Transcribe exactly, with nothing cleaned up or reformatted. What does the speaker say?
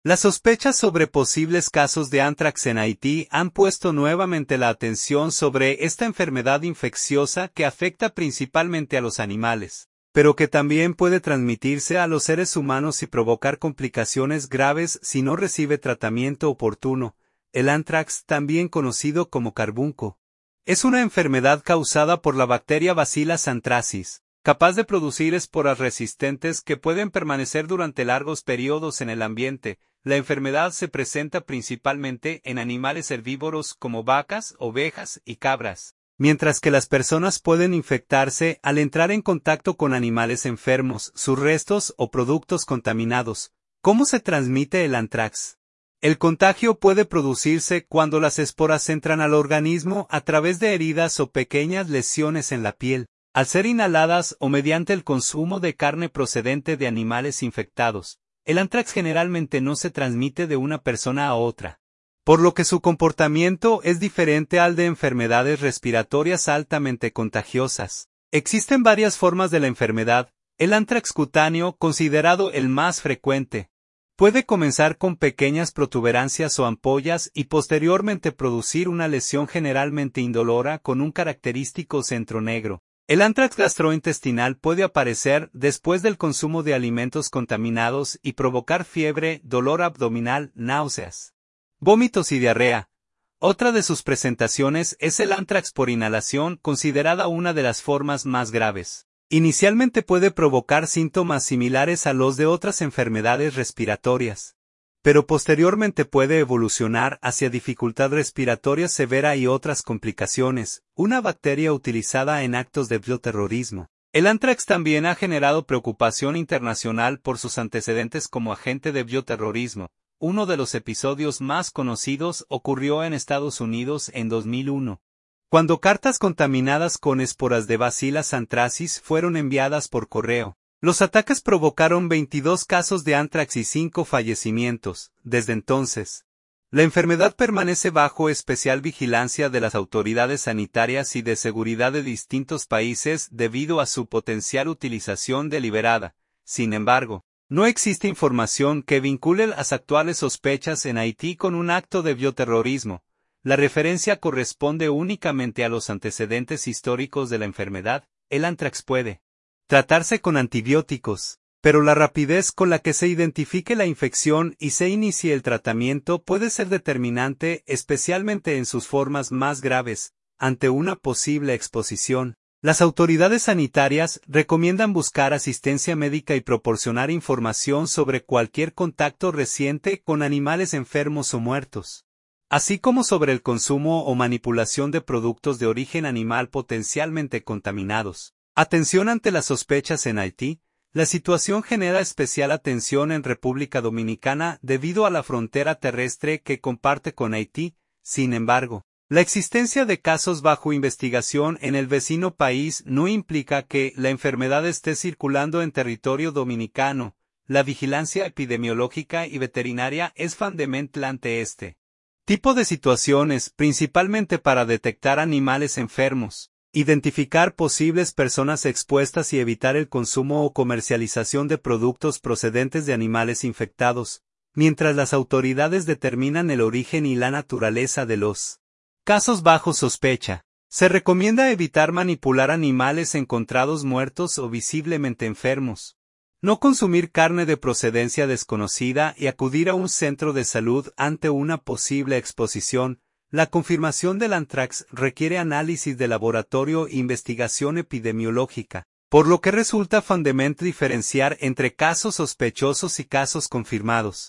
Las sospechas sobre posibles casos de anthrax en Haití han puesto nuevamente la atención sobre esta enfermedad infecciosa que afecta principalmente a los animales, pero que también puede transmitirse a los seres humanos y provocar complicaciones graves si no recibe tratamiento oportuno. El anthrax, también conocido como carbunco, es una enfermedad causada por la bacteria Bacillus anthracis, capaz de producir esporas resistentes que pueden permanecer durante largos periodos en el ambiente. La enfermedad se presenta principalmente en animales herbívoros como vacas, ovejas y cabras, mientras que las personas pueden infectarse al entrar en contacto con animales enfermos, sus restos o productos contaminados. ¿Cómo se transmite el anthrax? El contagio puede producirse cuando las esporas entran al organismo a través de heridas o pequeñas lesiones en la piel, al ser inhaladas o mediante el consumo de carne procedente de animales infectados. El anthrax generalmente no se transmite de una persona a otra, por lo que su comportamiento es diferente al de enfermedades respiratorias altamente contagiosas. Existen varias formas de la enfermedad. El anthrax cutáneo, considerado el más frecuente, puede comenzar con pequeñas protuberancias o ampollas y posteriormente producir una lesión generalmente indolora con un característico centro negro. El anthrax gastrointestinal puede aparecer después del consumo de alimentos contaminados y provocar fiebre, dolor abdominal, náuseas, vómitos y diarrea. Otra de sus presentaciones es el anthrax por inhalación, considerada una de las formas más graves. Inicialmente puede provocar síntomas similares a los de otras enfermedades respiratorias, pero posteriormente puede evolucionar hacia dificultad respiratoria severa y otras complicaciones, una bacteria utilizada en actos de bioterrorismo. El anthrax también ha generado preocupación internacional por sus antecedentes como agente de bioterrorismo. Uno de los episodios más conocidos ocurrió en Estados Unidos en dos mil uno, cuando cartas contaminadas con esporas de Bacillus anthracis fueron enviadas por correo. Los ataques provocaron veintidós casos de anthrax y cinco fallecimientos. Desde entonces, la enfermedad permanece bajo especial vigilancia de las autoridades sanitarias y de seguridad de distintos países debido a su potencial utilización deliberada. Sin embargo, no existe información que vincule las actuales sospechas en Haití con un acto de bioterrorismo. La referencia corresponde únicamente a los antecedentes históricos de la enfermedad. El anthrax puede tratarse con antibióticos, pero la rapidez con la que se identifique la infección y se inicie el tratamiento puede ser determinante, especialmente en sus formas más graves. Ante una posible exposición, las autoridades sanitarias recomiendan buscar asistencia médica y proporcionar información sobre cualquier contacto reciente con animales enfermos o muertos, así como sobre el consumo o manipulación de productos de origen animal potencialmente contaminados. Atención ante las sospechas en Haití. La situación genera especial atención en República Dominicana debido a la frontera terrestre que comparte con Haití. Sin embargo, la existencia de casos bajo investigación en el vecino país no implica que la enfermedad esté circulando en territorio dominicano. La vigilancia epidemiológica y veterinaria es fundamental ante este tipo de situaciones, principalmente para detectar animales enfermos, identificar posibles personas expuestas y evitar el consumo o comercialización de productos procedentes de animales infectados, mientras las autoridades determinan el origen y la naturaleza de los casos bajo sospecha. Se recomienda evitar manipular animales encontrados muertos o visiblemente enfermos, no consumir carne de procedencia desconocida y acudir a un centro de salud ante una posible exposición. La confirmación del anthrax requiere análisis de laboratorio e investigación epidemiológica, por lo que resulta fundamental diferenciar entre casos sospechosos y casos confirmados.